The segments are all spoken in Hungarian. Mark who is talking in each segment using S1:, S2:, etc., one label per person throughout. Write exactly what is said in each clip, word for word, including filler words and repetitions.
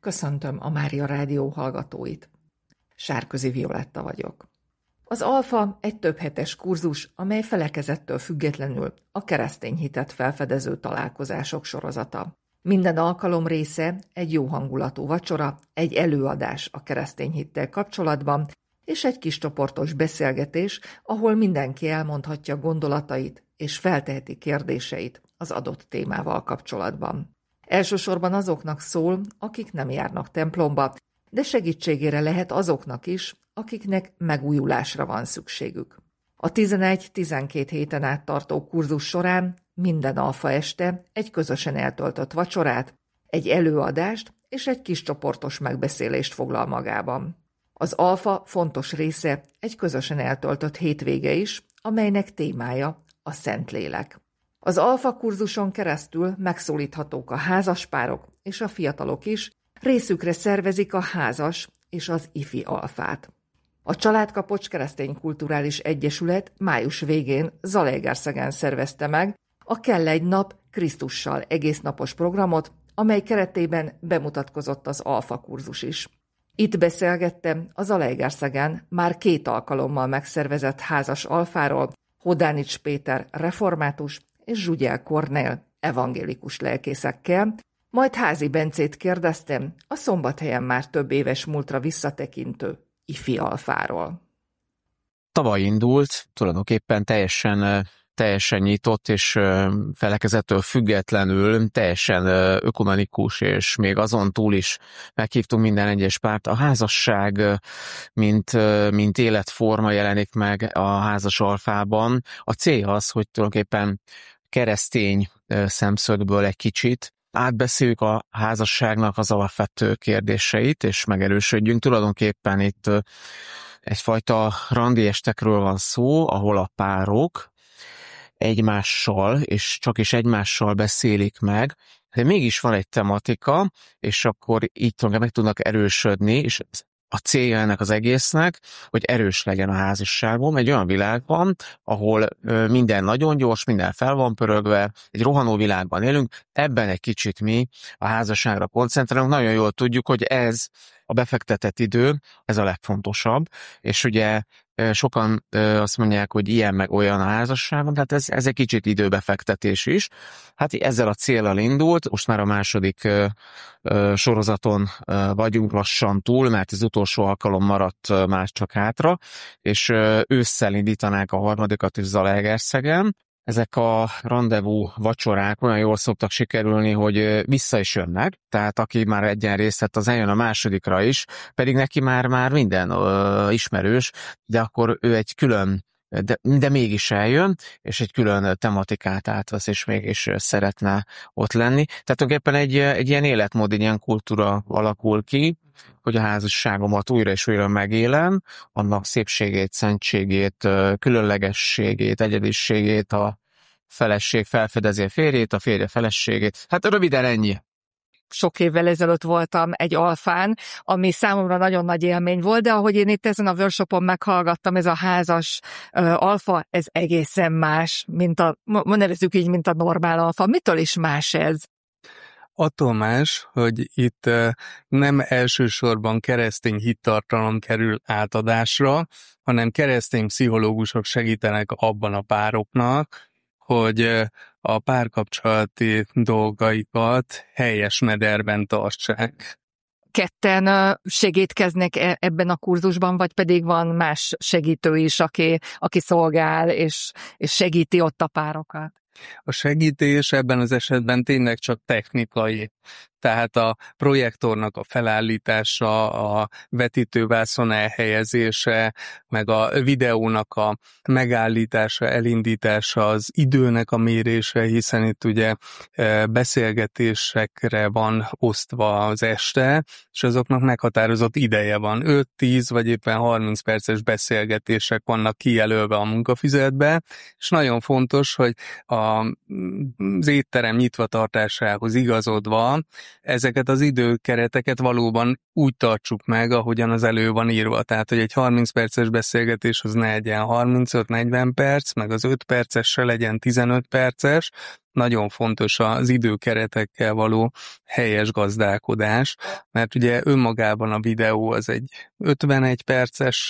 S1: Köszöntöm a Mária Rádió hallgatóit. Sárközi Violetta vagyok. Az Alfa egy többhetes kurzus, amely felekezettől függetlenül a keresztény hitet felfedező találkozások sorozata. Minden alkalom része egy jó hangulatú vacsora, egy előadás a keresztény hittel kapcsolatban, és egy kis csoportos beszélgetés, ahol mindenki elmondhatja gondolatait és felteheti kérdéseit az adott témával kapcsolatban. Elsősorban azoknak szól, akik nem járnak templomba, de segítségére lehet azoknak is, akiknek megújulásra van szükségük. A tizenegy-tizenkét héten át tartó kurzus során minden alfa este egy közösen eltöltött vacsorát, egy előadást és egy kis csoportos megbeszélést foglal magában. Az alfa fontos része egy közösen eltöltött hétvége is, amelynek témája a Szentlélek. Az alfa kurzuson keresztül megszólíthatók a házaspárok és a fiatalok is, részükre szervezik a házas és az ifi alfát. A Családkapocs Keresztény Kulturális Egyesület május végén Zalaegerszegen szervezte meg a Kell egy nap Krisztussal egésznapos programot, amely keretében bemutatkozott az alfa kurzus is. Itt beszélgettem a Zalaegerszegen már két alkalommal megszervezett házas alfáról, Hodánics Péter református és Zsugyel Kornél evangélikus lelkészekkel, majd Házi Bencét kérdeztem a Szombathelyen már több éves múltra visszatekintő ifi alfáról.
S2: Tavaly indult, tulajdonképpen teljesen, teljesen nyitott és felekezettől függetlenül, teljesen ökumenikus, és még azon túl is meghívtunk minden egyes párt. A házasság, mint, mint életforma jelenik meg a házas alfában. A cél az, hogy tulajdonképpen keresztény szemszögből egy kicsit átbeszéljük a házasságnak az alapvető kérdéseit, és megerősödjünk. Tulajdonképpen itt egyfajta randiestekről van szó, ahol a párok egymással, és csak is egymással beszélik meg, de mégis van egy tematika, és akkor így meg tudnak erősödni, és a célja ennek az egésznek, hogy erős legyen a házasságom egy olyan világban, ahol minden nagyon gyors, minden fel van pörögve, egy rohanó világban élünk, ebben egy kicsit mi a házasságra koncentrálunk. Nagyon jól tudjuk, hogy ez a befektetett idő, ez a legfontosabb, és ugye sokan azt mondják, hogy ilyen meg olyan a házasságon, tehát ez, ez egy kicsit időbefektetés is. Hát ezzel a céllal indult, most már a második sorozaton vagyunk lassan túl, mert az utolsó alkalom maradt már csak hátra, és ősszel indítanák a harmadikat is Zalaegerszegen. Ezek a randevú vacsorák olyan jól szoktak sikerülni, hogy vissza is jönnek, tehát aki már egyen részt vett, az eljön a másodikra is, pedig neki már, már minden ö, ismerős, de akkor ő egy külön, de, de mégis eljön, és egy külön tematikát átvesz, és mégis szeretne ott lenni. Tehát tulajdonképpen egy, egy ilyen életmód, egy ilyen kultúra alakul ki, hogy a házasságomat újra és újra megélem, annak szépségét, szentségét, különlegességét, egyediségét, a feleség felfedezi a férjét, a férje feleségét. Hát röviden ennyi.
S3: Sok évvel ezelőtt voltam egy alfán, ami számomra nagyon nagy élmény volt, de ahogy én itt ezen a workshopon meghallgattam, ez a házas uh, alfa, ez egészen más, mint a, nevezzük így, mint a normál alfa. Mitől is más ez?
S4: Attól más, hogy itt nem elsősorban keresztény hittartalom kerül átadásra, hanem keresztény pszichológusok segítenek abban a pároknak, hogy a párkapcsolati dolgaikat helyes mederben tartsák.
S3: Ketten segítkeznek ebben a kurzusban, vagy pedig van más segítő is, aki, aki szolgál és, és segíti ott a párokat?
S4: A segítés ebben az esetben tényleg csak technikai. Tehát a projektornak a felállítása, a vetítővászon elhelyezése, meg a videónak a megállítása, elindítása, az időnek a mérése, hiszen itt ugye beszélgetésekre van osztva az este, és azoknak meghatározott ideje van. öt-tíz vagy éppen harminc perces beszélgetések vannak kijelölve a munkafüzetbe, és nagyon fontos, hogy az étterem nyitva tartásához igazodva ezeket az időkereteket valóban úgy tartsuk meg, ahogyan az elő van írva. Tehát, hogy egy harminc perces beszélgetés az ne legyen harmincöt-negyven perc, meg az öt perces se legyen tizenöt perces, nagyon fontos az időkeretekkel való helyes gazdálkodás, mert ugye önmagában a videó az egy ötvenegy perces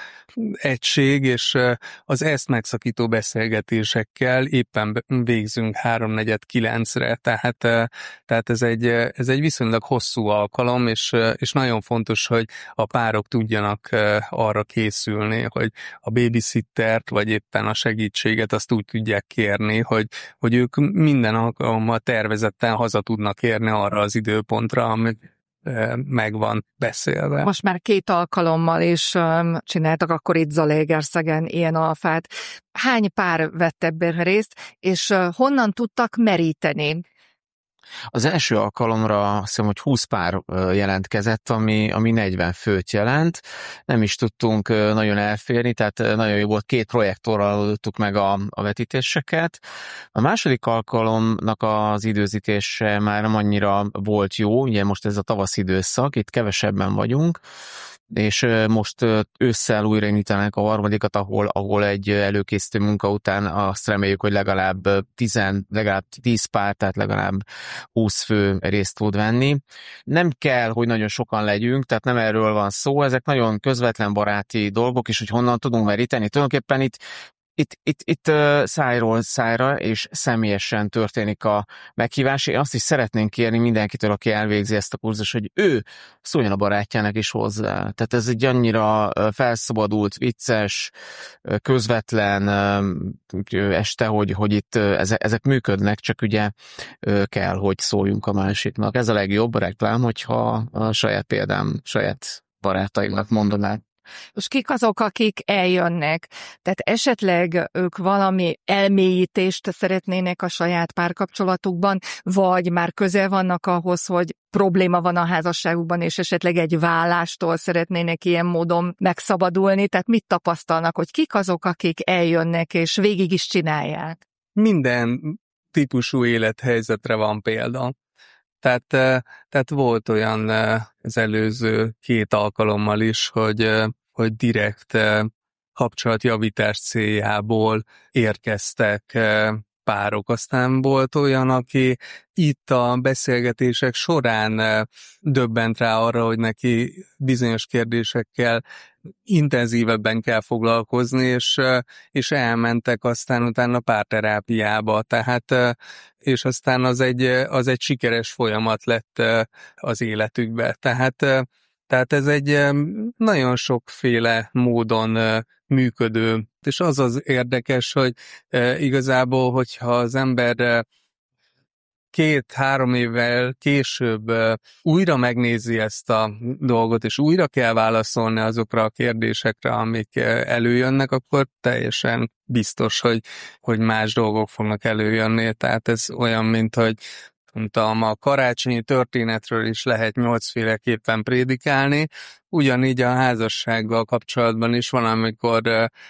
S4: egység, és az ezt megszakító beszélgetésekkel éppen végzünk háromnegyed kilencre, tehát, tehát ez, egy, ez egy viszonylag hosszú alkalom, és, és nagyon fontos, hogy a párok tudjanak arra készülni, hogy a babysittert, vagy éppen a segítséget azt úgy tudják kérni, hogy, hogy ők minden alkalommal tervezetten haza tudnak érni arra az időpontra, amit meg van beszélve.
S3: Most már két alkalommal is um, csináltak akkor itt Zalaegerszegen ilyen alfát. Hány pár vett ebben részt, és uh, honnan tudtak meríteni?
S2: Az első alkalomra azt hiszem, hogy húsz pár jelentkezett, ami, ami negyven főt jelent. Nem is tudtunk nagyon elférni, tehát nagyon jó volt, két projektorral adtuk meg a, a vetítéseket. A második alkalomnak az időzítése már nem annyira volt jó, ugye most ez a tavasz időszak, itt kevesebben vagyunk, és most ősszel újraindítanak a harmadikat, ahol, ahol egy előkészítő munka után azt reméljük, hogy legalább tíz, legalább tíz pár, tehát legalább húsz fő részt tud venni. Nem kell, hogy nagyon sokan legyünk, tehát nem erről van szó, ezek nagyon közvetlen baráti dolgok, és hogy honnan tudunk meríteni. Tulajdonképpen itt Itt, itt, itt uh, szájról szájra és személyesen történik a meghívás. Én azt is szeretnénk kérni mindenkitől, aki elvégzi ezt a kurzus, hogy ő szóljon a barátjának is hozzá. Tehát ez egy annyira uh, felszabadult, vicces, uh, közvetlen uh, este, hogy, hogy itt uh, ezek, ezek működnek, csak ugye uh, kell, hogy szóljunk a másiknak. Ez a legjobb reklám, hogyha a saját példám, saját barátainak mondanák.
S3: És kik azok, akik eljönnek? Tehát esetleg ők valami elmélyítést szeretnének a saját párkapcsolatukban, vagy már közel vannak ahhoz, hogy probléma van a házasságukban, és esetleg egy vállástól szeretnének ilyen módon megszabadulni. Tehát mit tapasztalnak, hogy kik azok, akik eljönnek, és végig is csinálják?
S4: Minden típusú élethelyzetre van példa. Tehát, tehát volt olyan az előző két alkalommal is, hogy, hogy direkt kapcsolatjavítás céljából érkeztek párok. Aztán volt olyan, aki itt a beszélgetések során döbbent rá arra, hogy neki bizonyos kérdésekkel intenzívebben kell foglalkozni, és, és elmentek aztán utána párterápiába, tehát, és aztán az egy, az egy sikeres folyamat lett az életükbe. Tehát, tehát ez egy nagyon sokféle módon működő, és az az érdekes, hogy igazából, hogyha az ember két-három évvel később újra megnézi ezt a dolgot, és újra kell válaszolni azokra a kérdésekre, amik előjönnek, akkor teljesen biztos, hogy, hogy más dolgok fognak előjönni. Tehát ez olyan, mint hogy mondtam, a karácsonyi történetről is lehet nyolcféleképpen prédikálni, ugyanígy a házassággal kapcsolatban is van, amikor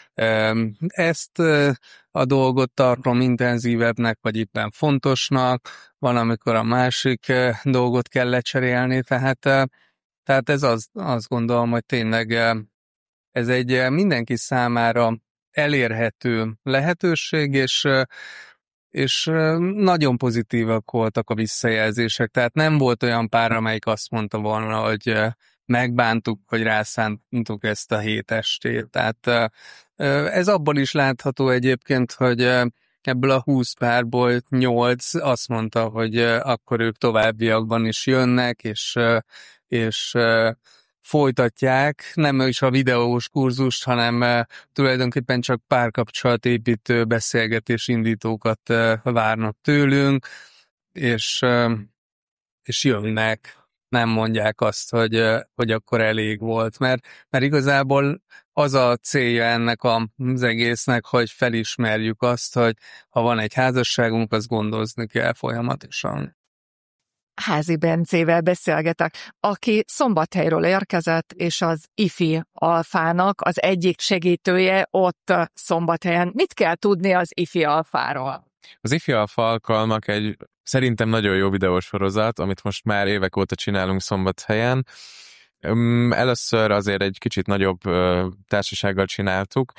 S4: ezt a dolgot tartom intenzívebbnek, vagy éppen fontosnak, van, amikor a másik dolgot kell lecserélni, tehát, tehát ez az, azt gondolom, hogy tényleg ez egy mindenki számára elérhető lehetőség, és és nagyon pozitívak voltak a visszajelzések, tehát nem volt olyan pár, amelyik azt mondta volna, hogy megbántuk, hogy rászántuk ezt a hét estét. Tehát ez abból is látható egyébként, hogy ebből a húsz párból nyolc azt mondta, hogy akkor ők továbbiakban is jönnek, és, és folytatják, nem is a videós kurzust, hanem uh, tulajdonképpen csak párkapcsolatépítő beszélgetés indítókat uh, várnak tőlünk, és, uh, és jönnek, nem mondják azt, hogy, uh, hogy akkor elég volt, mert, mert igazából az a célja ennek az egésznek, hogy felismerjük azt, hogy ha van egy házasságunk, azt gondozni kell folyamatosan.
S3: Házi Bencével beszélgetek, aki Szombathelyről érkezett, és az ifi alfának az egyik segítője ott Szombathelyen. Mit kell tudni az ifi alfáról?
S5: Az ifi alfa alkalmak egy szerintem nagyon jó videósorozat, amit most már évek óta csinálunk Szombathelyen. Először azért egy kicsit nagyobb társasággal csináltuk,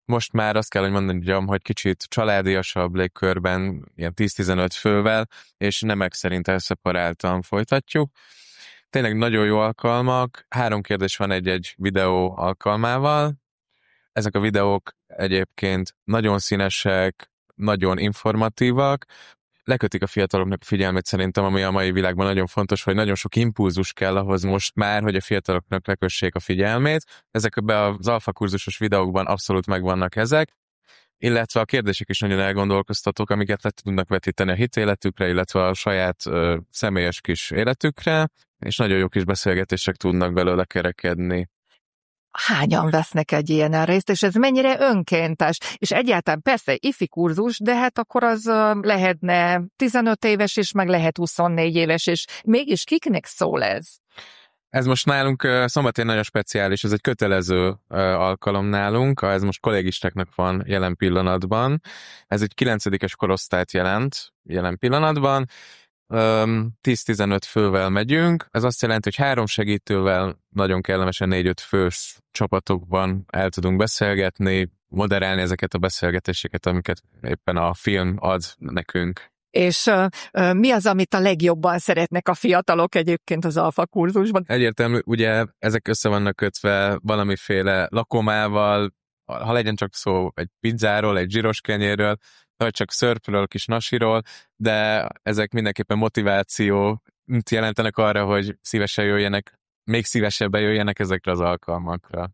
S5: most már azt kell, hogy mondjam, hogy kicsit családiasabb légkörben, ilyen tíz-tizenöt fővel, és nemek szerint elszeparáltan folytatjuk. Tényleg nagyon jó alkalmak, három kérdés van egy-egy videó alkalmával. Ezek a videók egyébként nagyon színesek, nagyon informatívak, lekötik a fiataloknak a figyelmét szerintem, ami a mai világban nagyon fontos, hogy nagyon sok impulzus kell ahhoz most már, hogy a fiataloknak lekössék a figyelmét. Ezekben az alfa kurzusos videókban abszolút megvannak ezek, illetve a kérdések is nagyon elgondolkoztatók, amiket le tudnak vetíteni a hitéletükre, illetve a saját ö, személyes kis életükre, és nagyon jó kis beszélgetések tudnak belőle kerekedni.
S3: Hányan vesznek egy ilyen részt, és ez mennyire önkéntes? És egyáltalán persze ifi kurzus, de hát akkor az lehetne tizenöt éves is, meg lehet huszonnégy éves is. Mégis kiknek szól ez?
S5: Ez most nálunk szombatén nagyon speciális, ez egy kötelező alkalom nálunk, ez most kollégistáknak van jelen pillanatban. Ez egy kilencedikes korosztályt jelent jelen pillanatban. tíz-tizenöt fővel megyünk, ez azt jelenti, hogy három segítővel nagyon kellemesen négy-öt fős csapatokban el tudunk beszélgetni, moderálni ezeket a beszélgetéseket, amiket éppen a film ad nekünk.
S3: És uh, uh, mi az, amit a legjobban szeretnek a fiatalok egyébként az alfa kurzusban?
S5: Egyértelmű, ugye ezek össze vannak kötve valamiféle lakomával, ha legyen csak szó egy pizzáról, egy zsíros kenyérről, vagy csak szörpről, kis nasiról, de ezek mindenképpen motivációt jelentenek arra, hogy szívesen jöjjenek, még szívesebben jöjjenek ezekre az alkalmakra.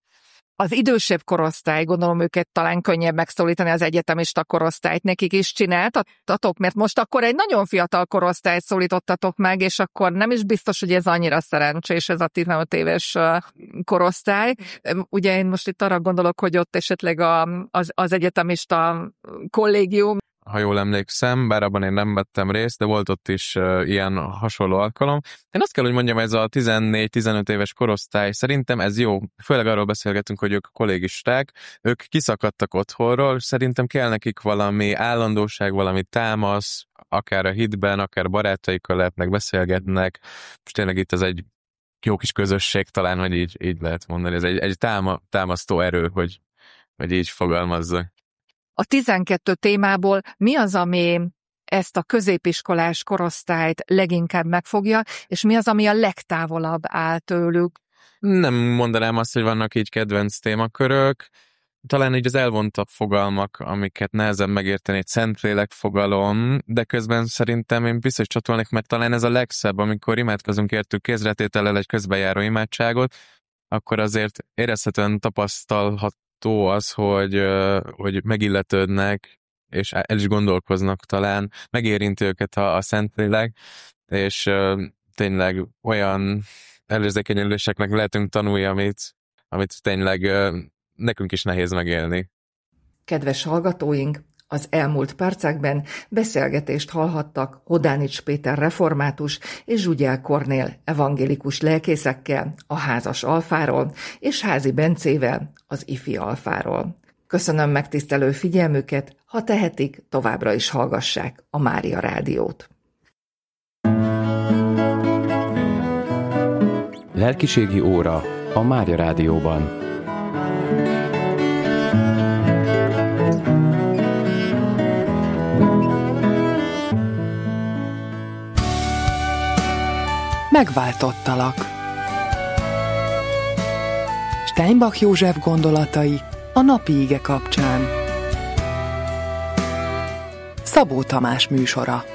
S3: Az idősebb korosztály, gondolom őket talán könnyebb megszólítani, az egyetemista korosztályt nekik is csináltatok, mert most akkor egy nagyon fiatal korosztályt szólítottatok meg, és akkor nem is biztos, hogy ez annyira szerencsés, ez a tizenöt éves korosztály. Ugye én most itt arra gondolok, hogy ott esetleg a, az, az egyetemista kollégium.
S5: Ha jól emlékszem, bár abban én nem vettem részt, de volt ott is uh, ilyen hasonló alkalom. Én azt kell, hogy mondjam, ez a tizennégy-tizenöt éves korosztály, szerintem ez jó. Főleg arról beszélgetünk, hogy ők kollégisták, ők kiszakadtak otthonról, szerintem kell nekik valami állandóság, valami támasz, akár a hitben, akár barátaikkal lehetnek, beszélgetnek. Most tényleg itt ez egy jó kis közösség, talán, hogy így, így lehet mondani. Ez egy, egy táma, támasztó erő, hogy, hogy így fogalmazzak.
S3: A tizenkettő témából mi az, ami ezt a középiskolás korosztályt leginkább megfogja, és mi az, ami a legtávolabb áll tőlük?
S5: Nem mondanám azt, hogy vannak így kedvenc témakörök. Talán így az elvontabb fogalmak, amiket nehezen megérteni, egy Szentlélek fogalom, de közben szerintem én biztos csatolnék, mert talán ez a legszebb, amikor imádkozunk értük kézretétellel egy közbejáró imádságot, akkor azért érezhetően tapasztalhat az, hogy, hogy megilletődnek, és el is gondolkoznak talán, megérinti őket a, a Szentlélek, és tényleg olyan előzékenyüléseknek lehetünk tanulni, amit, amit tényleg nekünk is nehéz megélni.
S1: Kedves hallgatóink, az elmúlt percekben beszélgetést hallhattak Hodánics Péter református és Zsugyel Kornél evangélikus lelkészekkel a házas alfáról, és Házi Bencével az ifi alfáról. Köszönöm megtisztelő figyelmüket, ha tehetik, továbbra is hallgassák a Mária Rádiót.
S6: Lelkiségi óra a Mária Rádióban.
S7: Megváltottalak. Steinbach József gondolatai a napi ige kapcsán. Szabó Tamás műsora.